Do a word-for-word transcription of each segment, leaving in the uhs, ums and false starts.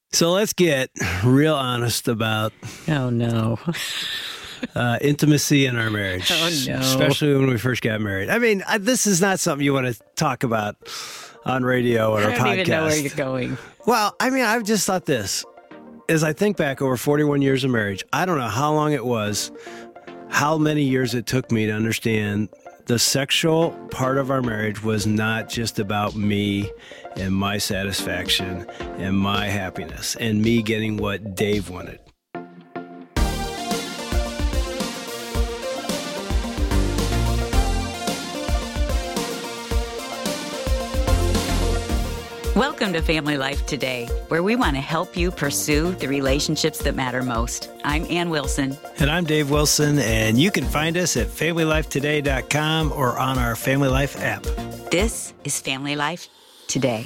So let's get real honest about Oh, no. uh, intimacy in our marriage. Oh, no. Especially when we first got married. I mean, I, this is not something you want to talk about on radio or I a don't podcast. even know where you're going. Well, I mean, I've just thought this. As I think back over forty-one years of marriage, I don't know how long it was, how many years it took me to understand the sexual part of our marriage was not just about me and my satisfaction and my happiness and me getting what Dave wanted. Welcome to Family Life Today, where we want to help you pursue the relationships that matter most. I'm Ann Wilson. And I'm Dave Wilson, and you can find us at family life today dot com or on our Family Life app. This is Family Life Today.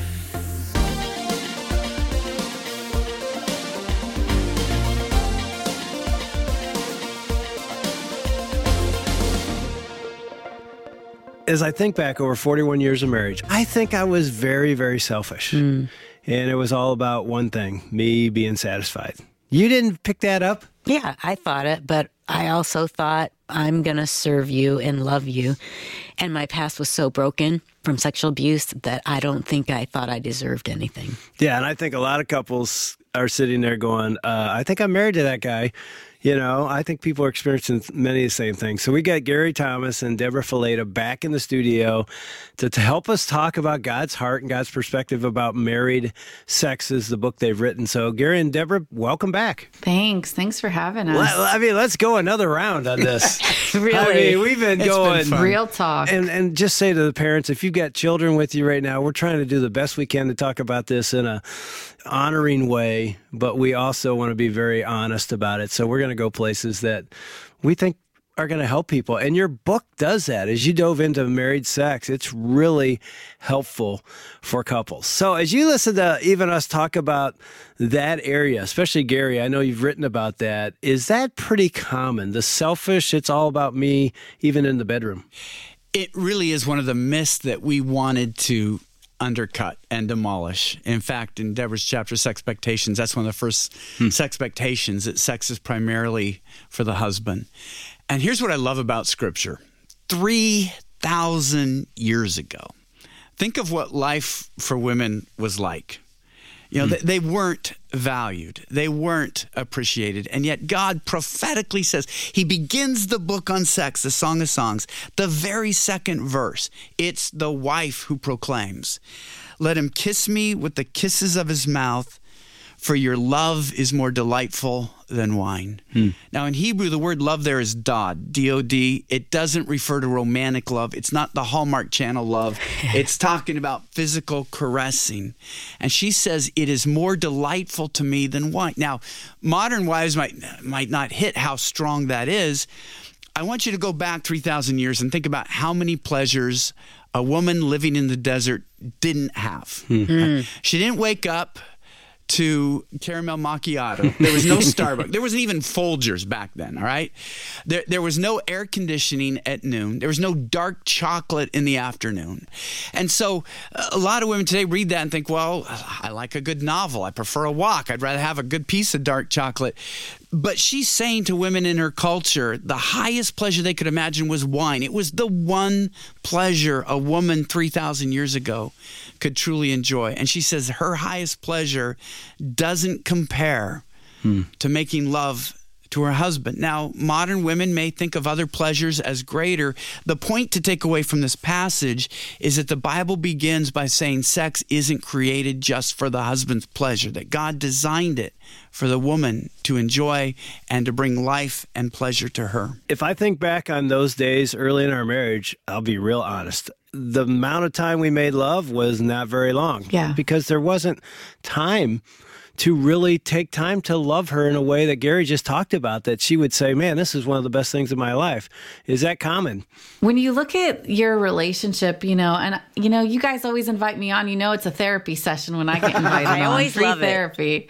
As I think back over forty-one years of marriage, I think I was very, very selfish. Mm. And it was all about one thing, me being satisfied. You didn't pick that up? Yeah, I thought it, but I also thought I'm going to serve you and love you. And my past was so broken from sexual abuse that I don't think I thought I deserved anything. Yeah, and I think a lot of couples are sitting there going, uh, I think I'm married to that guy. You know, I think people are experiencing many of the same things. So we got Gary Thomas and Deborah Fileta back in the studio to, to help us talk about God's heart and God's perspective about married sex is the book they've written. So Gary and Deborah, welcome back. Thanks. Thanks for having us. Well, I mean, let's go another round on this. Really? I mean, we've been It's going. been fun. Real talk. And, and just say to the parents, if you've got children with you right now, we're trying to do the best we can to talk about this in a honoring way, but we also want to be very honest about it. So we're going to go places that we think are going to help people. And your book does that. As you dove into married sex, it's really helpful for couples. So as you listen to even us talk about that area, especially Gary, I know you've written about that. Is that pretty common? The selfish, it's all about me, even in the bedroom. It really is one of the myths that we wanted to undercut and demolish. In fact, in Deborah's chapter, Sexpectations, that's one of the first hmm. sexpectations, that sex is primarily for the husband. And here's what I love about Scripture. three thousand years ago, think of what life for women was like. You know, mm. they, they weren't valued. They weren't appreciated. And yet God prophetically says, he begins the book on sex, the Song of Songs, the very second verse. It's the wife who proclaims, let him kiss me with the kisses of his mouth, for your love is more delightful than wine. Hmm. Now, in Hebrew, the word love there is dod, D O D. It doesn't refer to romantic love. It's not the Hallmark Channel love. It's talking about physical caressing. And she says, it is more delightful to me than wine. Now, modern wives might, might not hit how strong that is. I want you to go back three thousand years and think about how many pleasures a woman living in the desert didn't have. Hmm. Hmm. She didn't wake up to caramel macchiato. There was no Starbucks. There wasn't even Folgers back then, all right? There, there was no air conditioning at noon. There was no dark chocolate in the afternoon. And so a lot of women today read that and think, well, I like a good novel. I prefer a walk. I'd rather have a good piece of dark chocolate. But she's saying to women in her culture, the highest pleasure they could imagine was wine. It was the one pleasure a woman three thousand years ago could truly enjoy. And she says her highest pleasure doesn't compare hmm. to making love to her husband. Now, modern women may think of other pleasures as greater. The point to take away from this passage is that the Bible begins by saying sex isn't created just for the husband's pleasure, that God designed it for the woman to enjoy and to bring life and pleasure to her. If I think back on those days early in our marriage, I'll be real honest. The amount of time we made love was not very long. Yeah. Because there wasn't time to really take time to love her in a way that Gary just talked about, that she would say, man, this is one of the best things in my life. Is that common? When you look at your relationship, you know, and, you know, you guys always invite me on. You know, it's a therapy session when I get invited I on. always Free love it. therapy.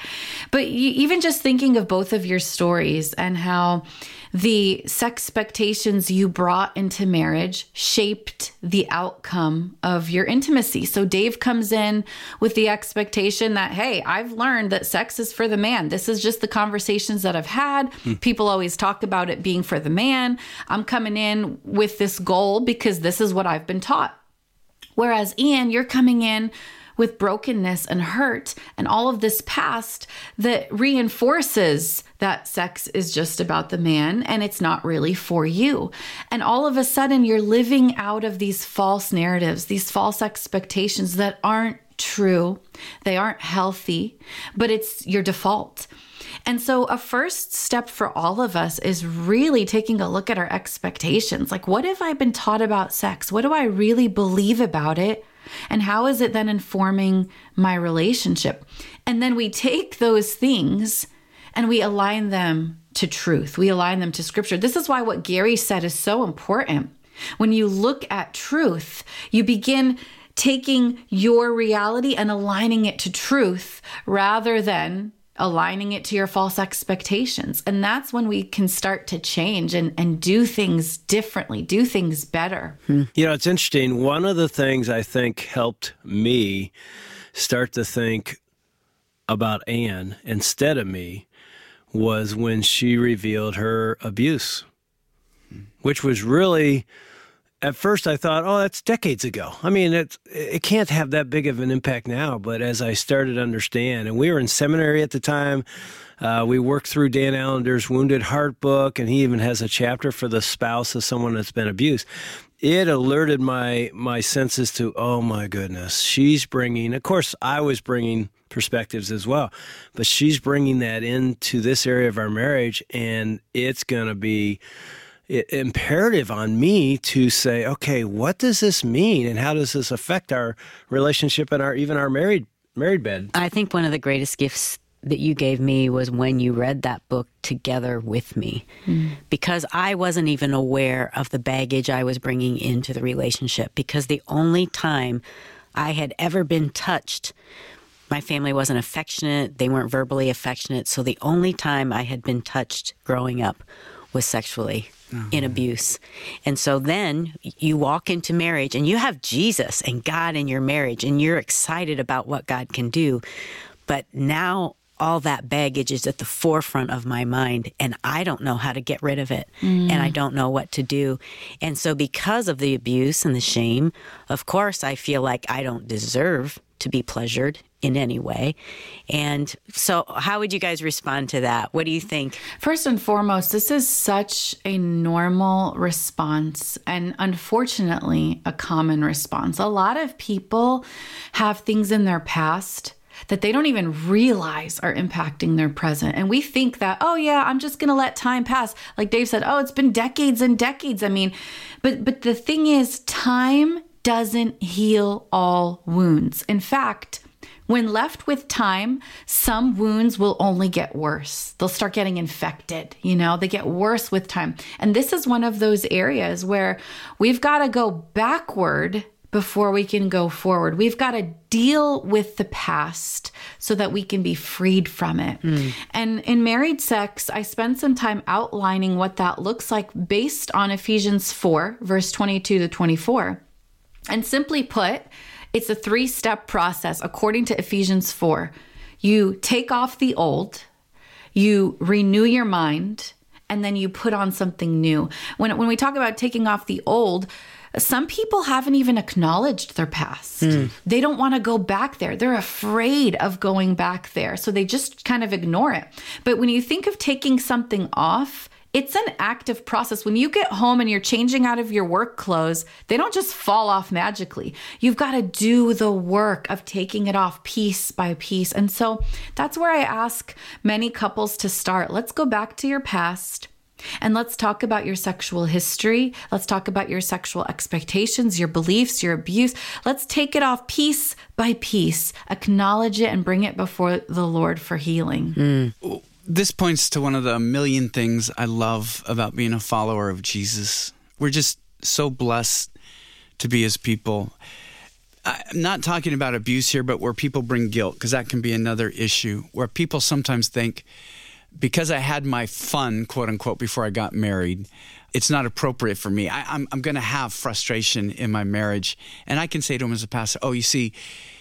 But you, even just thinking of both of your stories and how the sex expectations you brought into marriage shaped the outcome of your intimacy. So Dave comes in with the expectation that, hey, I've learned that sex is for the man. This is just the conversations that I've had. Mm. People always talk about it being for the man. I'm coming in with this goal because this is what I've been taught. Whereas Ian, you're coming in with brokenness and hurt and all of this past that reinforces that sex is just about the man and it's not really for you. And all of a sudden you're living out of these false narratives, these false expectations that aren't true. They aren't healthy, but it's your default. And so a first step for all of us is really taking a look at our expectations. Like, what have I been taught about sex? What do I really believe about it? And how is it then informing my relationship? And then we take those things and we align them to truth. We align them to scripture. This is why what Gary said is so important. When you look at truth, you begin taking your reality and aligning it to truth rather than aligning it to your false expectations. And that's when we can start to change and, and do things differently, do things better. Hmm. You know, it's interesting. One of the things I think helped me start to think about Anne instead of me was when she revealed her abuse, which was really... At first, I thought, oh, that's decades ago. I mean, it, it can't have that big of an impact now. But as I started to understand, and we were in seminary at the time, uh, we worked through Dan Allender's Wounded Heart book, and he even has a chapter for the spouse of someone that's been abused. It alerted my my senses to, oh, my goodness, she's bringing, of course, I was bringing perspectives as well, but she's bringing that into this area of our marriage, and it's going to be imperative on me to say, okay, what does this mean, and how does this affect our relationship and our even our married married bed? I think one of the greatest gifts that you gave me was when you read that book together with me, mm. because I wasn't even aware of the baggage I was bringing into the relationship, because the only time I had ever been touched, my family wasn't affectionate, they weren't verbally affectionate, so the only time I had been touched growing up was sexually. Oh. In abuse. And so then you walk into marriage and you have Jesus and God in your marriage and you're excited about what God can do. But now all that baggage is at the forefront of my mind and I don't know how to get rid of it. Mm. And I don't know what to do. And so because of the abuse and the shame, of course, I feel like I don't deserve to be pleasured in any way. And so how would you guys respond to that? What do you think? First and foremost, this is such a normal response and unfortunately a common response. A lot of people have things in their past that they don't even realize are impacting their present. And we think that, oh yeah, I'm just going to let time pass. Like Dave said, oh, it's been decades and decades. I mean, but but the thing is, time doesn't heal all wounds. In fact, when left with time, some wounds will only get worse. They'll start getting infected, you know, they get worse with time. And this is one of those areas where we've got to go backward before we can go forward. We've got to deal with the past so that we can be freed from it. Mm. And in married sex, I spent some time outlining what that looks like based on Ephesians four, verse twenty-two to twenty-four. And simply put, it's a three-step process according to Ephesians four. You take off the old, you renew your mind, and then you put on something new. When, when we talk about taking off the old, some people haven't even acknowledged their past. Mm. They don't want to go back there. They're afraid of going back there. So they just kind of ignore it. But when you think of taking something off, it's an active process. When you get home and you're changing out of your work clothes, they don't just fall off magically. You've got to do the work of taking it off piece by piece. And so that's where I ask many couples to start. Let's go back to your past and let's talk about your sexual history. Let's talk about your sexual expectations, your beliefs, your abuse. Let's take it off piece by piece, acknowledge it, and bring it before the Lord for healing. Mm. This points to one of the million things I love about being a follower of Jesus. We're just so blessed to be his people. I'm not talking about abuse here, but where people bring guilt, because that can be another issue, where people sometimes think, because I had my fun, quote unquote, before I got married, it's not appropriate for me. I, I'm, I'm going to have frustration in my marriage. And I can say to him as a pastor, oh, you see,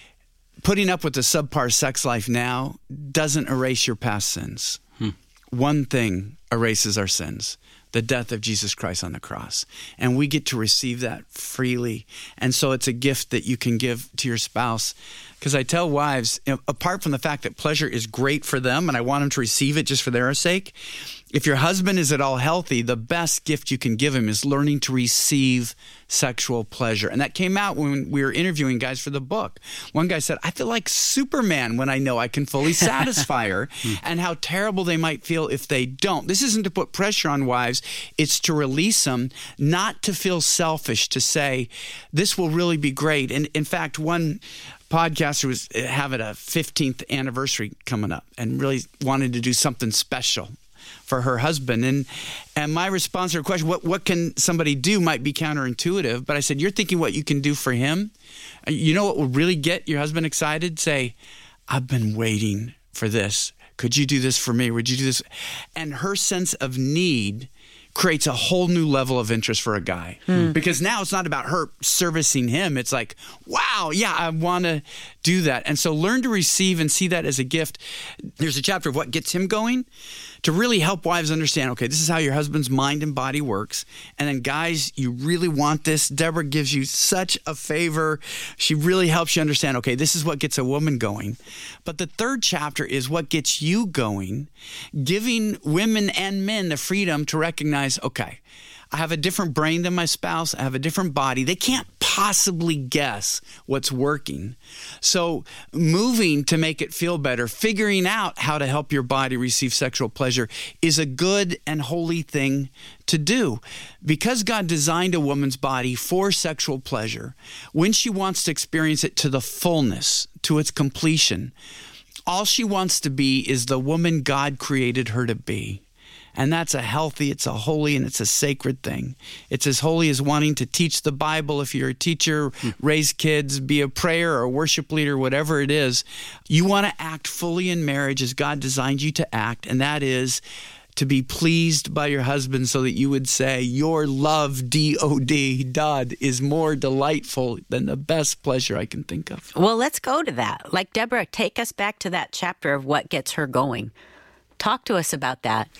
putting up with the subpar sex life now doesn't erase your past sins. Hmm. One thing erases our sins: the death of Jesus Christ on the cross. And we get to receive that freely. And so it's a gift that you can give to your spouse. Because I tell wives, you know, apart from the fact that pleasure is great for them and I want them to receive it just for their sake, if your husband is at all healthy, the best gift you can give him is learning to receive sexual pleasure. And that came out when we were interviewing guys for the book. One guy said, I feel like Superman when I know I can fully satisfy her, and how terrible they might feel if they don't. This isn't to put pressure on wives. It's to release them, not to feel selfish, to say, this will really be great. And in fact, one podcaster was having a fifteenth anniversary coming up and really wanted to do something special for her husband. And and my response to her question, what, what can somebody do, might be counterintuitive. But I said, you're thinking what you can do for him? You know what will really get your husband excited? Say, I've been waiting for this. Could you do this for me? Would you do this? And her sense of need creates a whole new level of interest for a guy. Hmm. Because now it's not about her servicing him. It's like, wow, yeah, I want to do that. And so learn to receive and see that as a gift. There's a chapter of what gets him going to really help wives understand, okay, this is how your husband's mind and body works. And then guys, you really want this. Deborah gives you such a favor. She really helps you understand, okay, this is what gets a woman going. But the third chapter is what gets you going, giving women and men the freedom to recognize, okay, I have a different brain than my spouse. I have a different body. They can't possibly guess what's working. So moving to make it feel better, figuring out how to help your body receive sexual pleasure is a good and holy thing to do. Because God designed a woman's body for sexual pleasure, when she wants to experience it to the fullness, to its completion, all she wants to be is the woman God created her to be. And that's a healthy, it's a holy, and it's a sacred thing. It's as holy as wanting to teach the Bible if you're a teacher, raise kids, be a prayer or a worship leader, whatever it is. You want to act fully in marriage as God designed you to act, and that is to be pleased by your husband so that you would say, your love, D O D, Dodd, is more delightful than the best pleasure I can think of. Well, let's go to that. Like, Deborah, take us back to that chapter of what gets her going. Talk to us about that.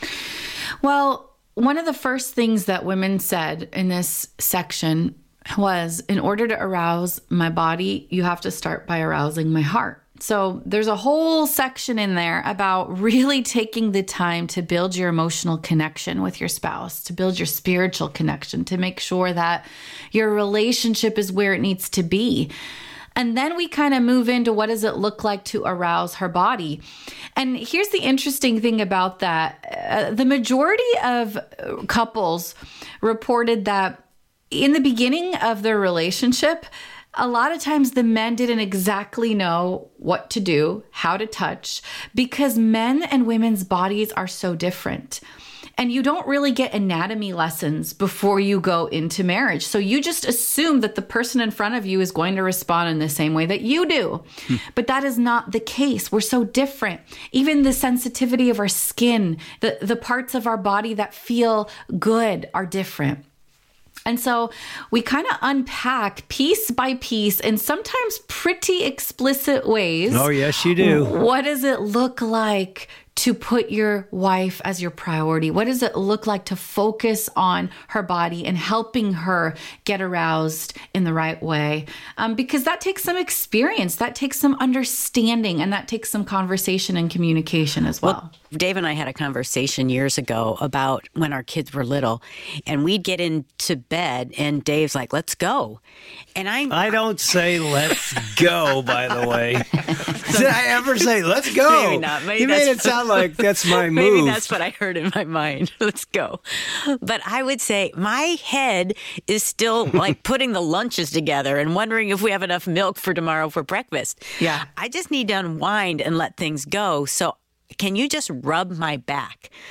Well, one of the first things that women said in this section was, in order to arouse my body, you have to start by arousing my heart. So there's a whole section in there about really taking the time to build your emotional connection with your spouse, to build your spiritual connection, to make sure that your relationship is where it needs to be. And then we kind of move into what does it look like to arouse her body. And here's the interesting thing about that. Uh, the majority of couples reported that in the beginning of their relationship, a lot of times the men didn't exactly know what to do, how to touch, because men and women's bodies are so different. And you don't really get anatomy lessons before you go into marriage. So you just assume that the person in front of you is going to respond in the same way that you do. Hmm. But that is not the case. We're so different. Even the sensitivity of our skin, the, the parts of our body that feel good are different. And so we kind of unpack piece by piece in sometimes pretty explicit ways. Oh, yes, you do. What does it look like to put your wife as your priority? What does it look like to focus on her body and helping her get aroused in the right way? Um, because that takes some experience, that takes some understanding, and that takes some conversation and communication as well. Well, Dave and I had a conversation years ago about when our kids were little, and we'd get into bed and Dave's like, let's go. And I I don't say let's go, by the way. Did I ever say let's go? Maybe not. Maybe you that's made it sound like that's my move. Maybe that's what I heard in my mind. Let's go. But I would say my head is still like putting the lunches together and wondering if we have enough milk for tomorrow for breakfast. Yeah. I just need to unwind and let things go. So can you just rub my back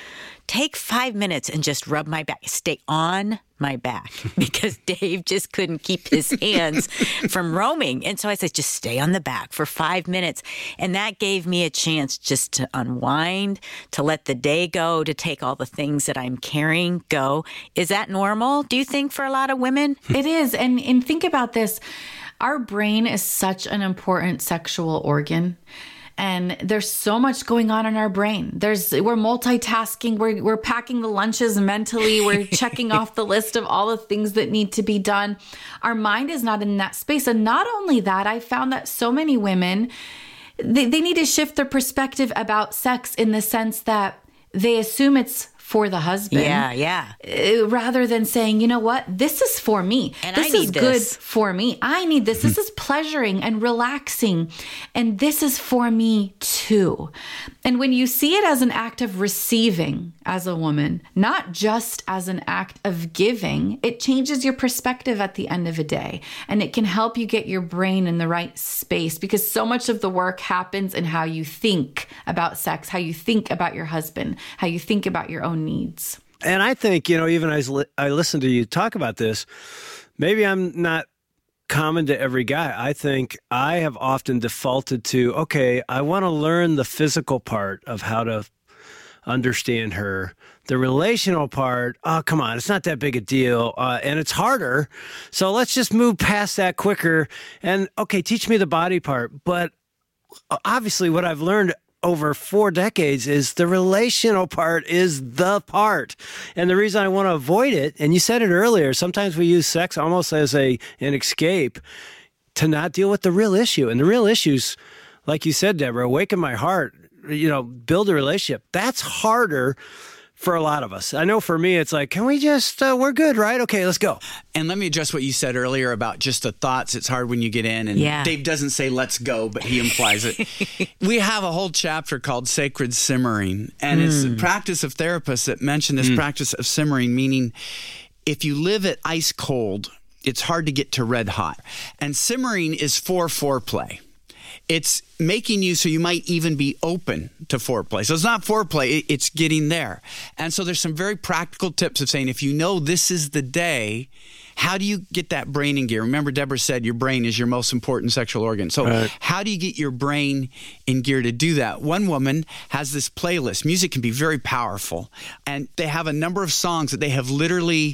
take five minutes and just rub my back. Stay on my back because Dave just couldn't keep his hands from roaming. And so I said, just stay on the back for five minutes. And that gave me a chance just to unwind, to let the day go, to take all the things that I'm carrying go. Is that normal, do you think, for a lot of women? It is. And, and think about this. Our brain is such an important sexual organ. And there's so much going on in our brain. There's we're multitasking. We're we're packing the lunches mentally. We're checking off the list of all the things that need to be done. Our mind is not in that space. And not only that, I found that so many women, they, they need to shift their perspective about sex in the sense that they assume it's for the husband. Yeah, yeah. Uh, rather than saying, you know what, this is for me. And this I need is this. good for me. I need this. This is pleasuring and relaxing. And this is for me too. And when you see it as an act of receiving as a woman, not just as an act of giving, it changes your perspective at the end of a day. And it can help you get your brain in the right space because so much of the work happens in how you think about sex, how you think about your husband, how you think about your own needs. And I think, you know, even as li- I listen to you talk about this, maybe I'm not common to every guy. I think I have often defaulted to, okay, I want to learn the physical part of how to understand her. The relational part, oh, come on, it's not that big a deal. Uh, and it's harder. So let's just move past that quicker. And okay, teach me the body part. But obviously what I've learned over four decades is the relational part is the part. And the reason I want to avoid it, and you said it earlier, sometimes we use sex almost as a an escape to not deal with the real issue. And the real issues, like you said, Deborah, awaken my heart, you know, build a relationship. That's harder for a lot of us. I know for me, it's like, can we just, uh, we're good, right? Okay, let's go. And let me address what you said earlier about just the thoughts. It's hard when you get in. And Yeah. Dave doesn't say, let's go, but he implies it. We have a whole chapter called Sacred Simmering. And mm. it's a practice of therapists that mention this mm. practice of simmering, meaning if you live at ice cold, it's hard to get to red hot. And simmering is for foreplay. It's making you so you might even be open to foreplay. So it's not foreplay, it's getting there. And so there's some very practical tips of saying, if you know this is the day, how do you get that brain in gear? Remember, Deborah said your brain is your most important sexual organ. So right. How do you get your brain in gear to do that? One woman has this playlist. Music can be very powerful. And they have a number of songs that they have literally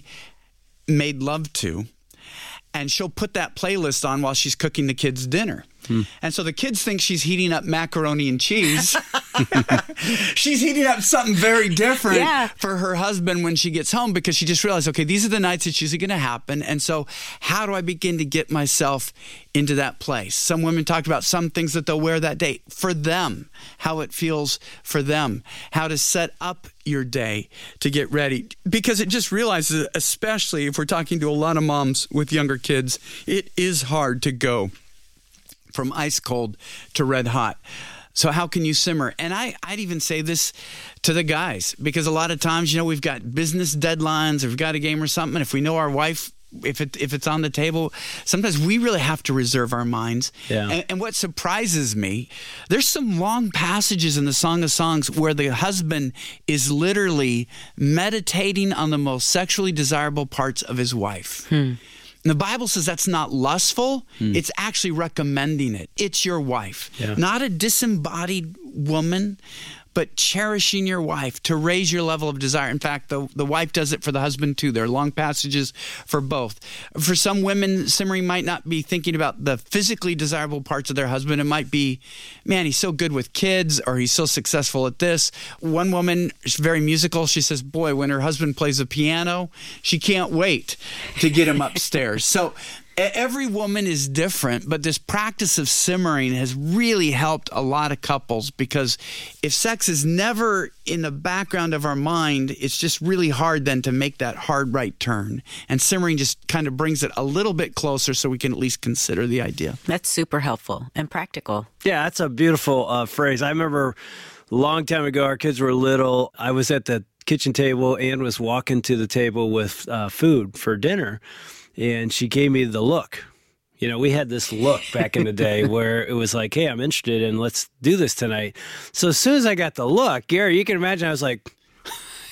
made love to. And she'll put that playlist on while she's cooking the kids' dinner. Hmm. And so the kids think she's heating up macaroni and cheese. She's heating up something very different yeah. for her husband when she gets home because she just realized, okay, these are the nights it's usually going to happen. And so how do I begin to get myself into that place? Some women talked about some things that they'll wear that day for them, how it feels for them, how to set up your day to get ready. Because it just realizes, especially if we're talking to a lot of moms with younger kids, it is hard to go from ice cold to red hot. So how can you simmer? And I, I'd even say this to the guys, because a lot of times, you know, we've got business deadlines, or we've got a game or something. And if we know our wife, if it if it's on the table, sometimes we really have to reserve our minds. Yeah. And, and what surprises me, there's some long passages in the Song of Songs where the husband is literally meditating on the most sexually desirable parts of his wife. Hmm. And the Bible says that's not lustful. Mm. It's actually recommending it. It's your wife, yeah. not a disembodied woman, but cherishing your wife to raise your level of desire. In fact, the, the wife does it for the husband too. There are long passages for both. For some women, simmering might not be thinking about the physically desirable parts of their husband. It might be, man, he's so good with kids, or he's so successful at this. One woman is very musical. She says, boy, when her husband plays the piano, she can't wait to get him upstairs. So every woman is different, but this practice of simmering has really helped a lot of couples, because if sex is never in the background of our mind, it's just really hard then to make that hard right turn. And simmering just kind of brings it a little bit closer so we can at least consider the idea. That's super helpful and practical. Yeah, that's a beautiful uh, phrase. I remember a long time ago, our kids were little. I was at the kitchen table and was walking to the table with uh, food for dinner. And she gave me the look. You know, we had this look back in the day where it was like, hey, I'm interested and let's do this tonight. So as soon as I got the look, Gary, you can imagine I was like,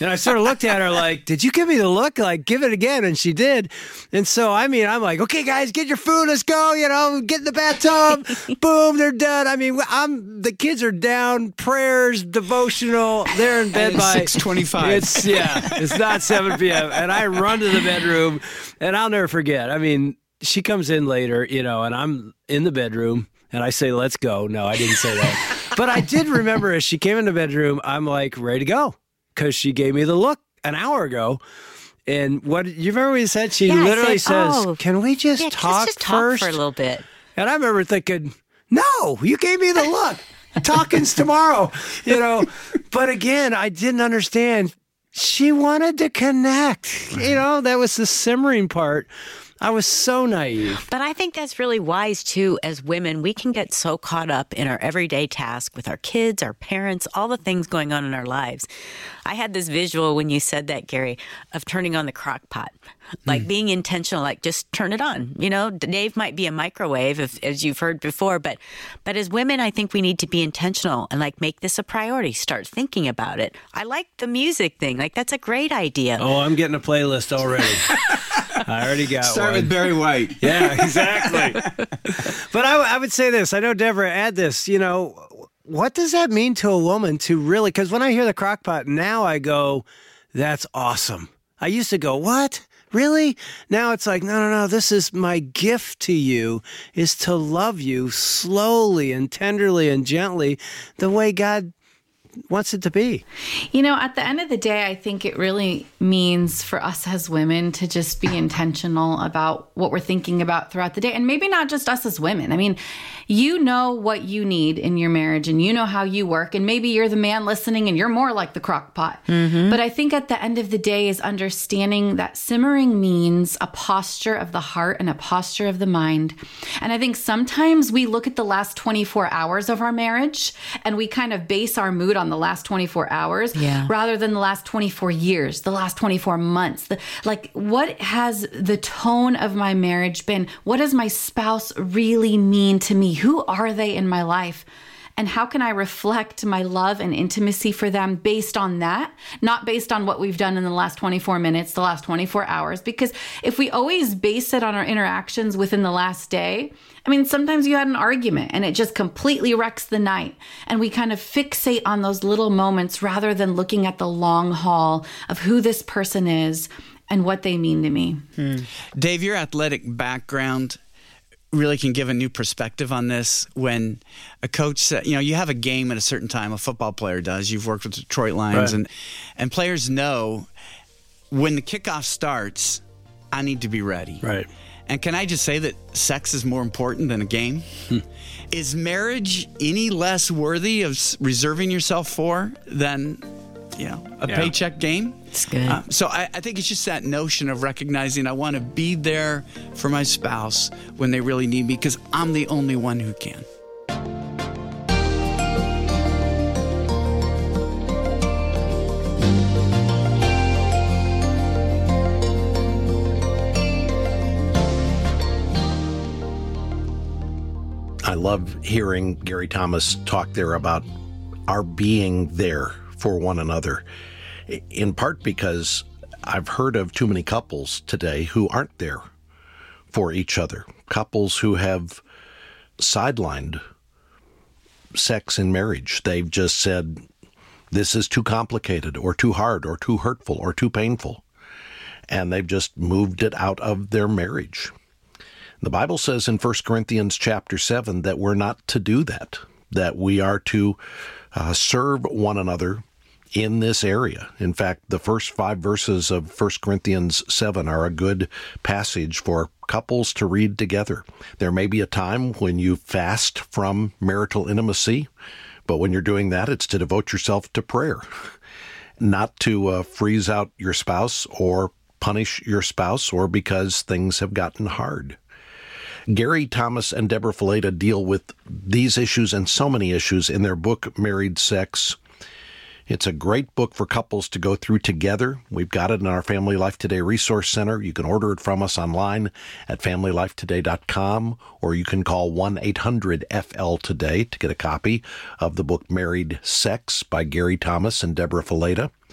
And I sort of looked at her like, did you give me the look? Like, give it again. And she did. And so, I mean, I'm like, okay, guys, get your food. Let's go. You know, get in the bathtub. Boom, they're done. I mean, I'm the kids are down. Prayers, devotional. They're in bed by six twenty-five. It's, yeah, it's not seven p.m. And I run to the bedroom, and I'll never forget. I mean, she comes in later, you know, and I'm in the bedroom. And I say, let's go. No, I didn't say that. But I did remember as she came in the bedroom, I'm like, ready to go. Because she gave me the look an hour ago. And what you remember what you said? She Yeah, I literally said, says, "Oh, can we just Yeah, talk just, just talk first? for a little bit. And I remember thinking, no, you gave me the look. Talking's tomorrow, you know. But again, I didn't understand. She wanted to connect. You know, that was the simmering part. I was so naive. But I think that's really wise, too. As women, we can get so caught up in our everyday task with our kids, our parents, all the things going on in our lives. I had this visual when you said that, Gary, of turning on the crock pot, like mm. being intentional, like just turn it on. You know, Dave might be a microwave, if, as you've heard before, but but as women, I think we need to be intentional and like make this a priority. Start thinking about it. I like the music thing. Like, that's a great idea. Oh, I'm getting a playlist already. I already got Start one. with Barry White. Yeah, exactly. But I, I would say this. I know Deborah, add this. You know, what does that mean to a woman to really, because when I hear the crock pot, now I go, that's awesome. I used to go, what? Really? Now it's like, no, no, no, this is my gift to you, is to love you slowly and tenderly and gently the way God wants it to be. You know, at the end of the day, I think it really means for us as women to just be intentional about what we're thinking about throughout the day. And maybe not just us as women. I mean, you know what you need in your marriage and you know how you work. And maybe you're the man listening and you're more like the crock pot. Mm-hmm. But I think at the end of the day is understanding that simmering means a posture of the heart and a posture of the mind. And I think sometimes we look at the last twenty-four hours of our marriage and we kind of base our mood on the last twenty-four hours yeah. rather than the last twenty-four years, the last twenty-four months. The, like, what has the tone of my marriage been? What does my spouse really mean to me? Who are they in my life? And how can I reflect my love and intimacy for them based on that, not based on what we've done in the last twenty-four minutes, the last twenty-four hours? Because if we always base it on our interactions within the last day, I mean, sometimes you had an argument and it just completely wrecks the night. And we kind of fixate on those little moments rather than looking at the long haul of who this person is and what they mean to me. Hmm. Dave, your athletic background really can give a new perspective on this. When a coach said, you know, you have a game at a certain time, a football player does. You've worked with Detroit Lions, right. and and players know when the kickoff starts, I need to be ready. Right. And can I just say that sex is more important than a game? Hmm. Is marriage any less worthy of reserving yourself for than, you know, a yeah. paycheck game? It's good. Uh, so I, I think it's just that notion of recognizing I want to be there for my spouse when they really need me, because I'm the only one who can. I love hearing Gary Thomas talk there about our being there for one another, in part because I've heard of too many couples today who aren't there for each other, couples who have sidelined sex in marriage. They've just said, this is too complicated or too hard or too hurtful or too painful, and they've just moved it out of their marriage. The Bible says in First Corinthians chapter seven that we're not to do that, that we are to uh, serve one another in this area. In fact, the first five verses of First Corinthians seven are a good passage for couples to read together. There may be a time when you fast from marital intimacy, but when you're doing that, it's to devote yourself to prayer, not to uh, freeze out your spouse or punish your spouse or because things have gotten hard. Gary Thomas and Deborah Fileta deal with these issues and so many issues in their book, Married Sex. It's a great book for couples to go through together. We've got it in our Family Life Today Resource Center. You can order it from us online at family life today dot com, or you can call one eight hundred F L today to get a copy of the book Married Sex by Gary Thomas and Deborah Fileta.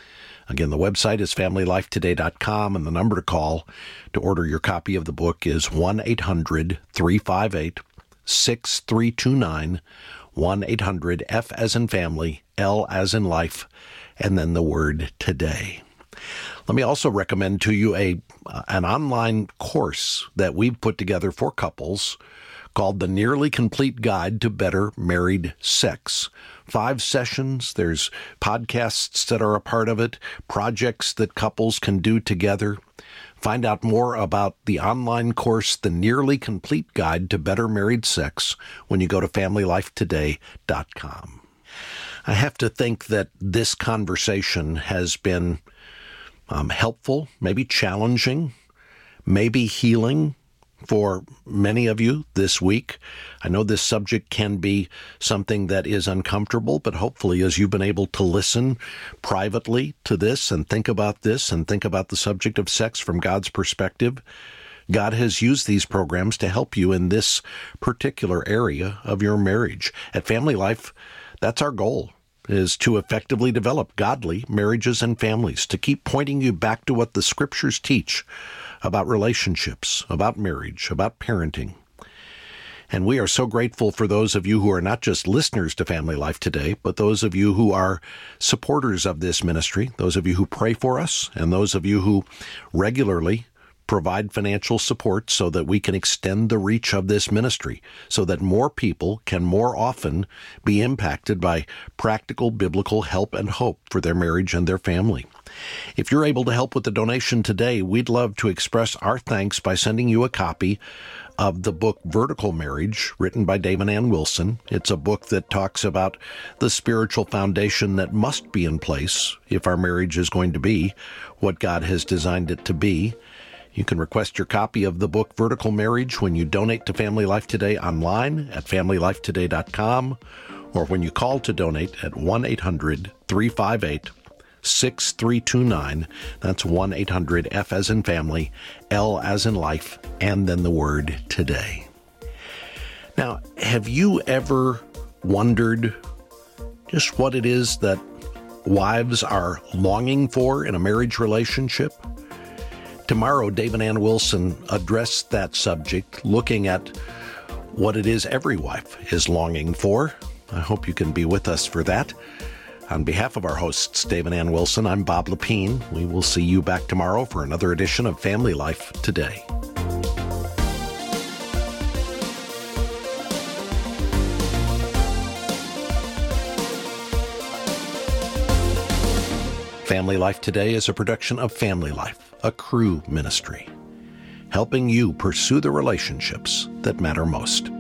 Again, the website is family life today dot com, and the number to call to order your copy of the book is one eight hundred three five eight six three two nine, one eight hundred F as in family, L as in life, and then the word today. Let me also recommend to you a uh, an online course that we've put together for couples called The Nearly Complete Guide to Better Married Sex. Five sessions. There's podcasts that are a part of it, projects that couples can do together. Find out more about the online course, The Nearly Complete Guide to Better Married Sex, when you go to family life today dot com. I have to think that this conversation has been um, helpful, maybe challenging, maybe healing for many of you this week. I know this subject can be something that is uncomfortable, but hopefully as you've been able to listen privately to this and think about this and think about the subject of sex from God's perspective, God has used these programs to help you in this particular area of your marriage. At Family Life, that's our goal, is to effectively develop godly marriages and families, to keep pointing you back to what the Scriptures teach about relationships, about marriage, about parenting. And we are so grateful for those of you who are not just listeners to Family Life Today, but those of you who are supporters of this ministry, those of you who pray for us, and those of you who regularly provide financial support so that we can extend the reach of this ministry, so that more people can more often be impacted by practical biblical help and hope for their marriage and their family. If you're able to help with the donation today, we'd love to express our thanks by sending you a copy of the book Vertical Marriage, written by Dave and Ann Wilson. It's a book that talks about the spiritual foundation that must be in place if our marriage is going to be what God has designed it to be. You can request your copy of the book Vertical Marriage when you donate to Family Life Today online at family life today dot com, or when you call to donate at one eight hundred three five eight six three two nine. That's one eight hundred F as in family, L as in life, and then the word today. Now, have you ever wondered just what it is that wives are longing for in a marriage relationship? Tomorrow, Dave and Ann Wilson address that subject, looking at what it is every wife is longing for. I hope you can be with us for that. On behalf of our hosts, Dave and Ann Wilson, I'm Bob Lepine. We will see you back tomorrow for another edition of Family Life Today. Family Life Today is a production of Family Life, a Cru ministry, helping you pursue the relationships that matter most.